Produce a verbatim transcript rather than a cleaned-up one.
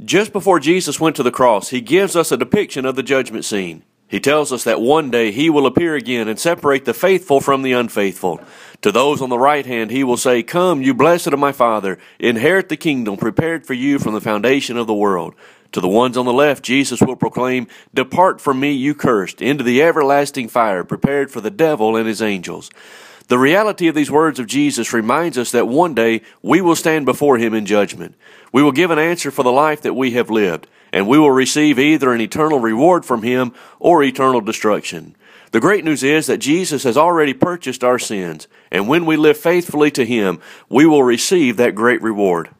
Just before Jesus went to the cross, he gives us a depiction of the judgment scene. He tells us that one day he will appear again and separate the faithful from the unfaithful. To those on the right hand he will say, "Come, you blessed of my Father, inherit the kingdom prepared for you from the foundation of the world." To the ones on the left, Jesus will proclaim, "Depart from me, you cursed, into the everlasting fire prepared for the devil and his angels." The reality of these words of Jesus reminds us that one day we will stand before him in judgment. We will give an answer for the life that we have lived, and we will receive either an eternal reward from him or eternal destruction. The great news is that Jesus has already purchased our sins, and when we live faithfully to him, we will receive that great reward.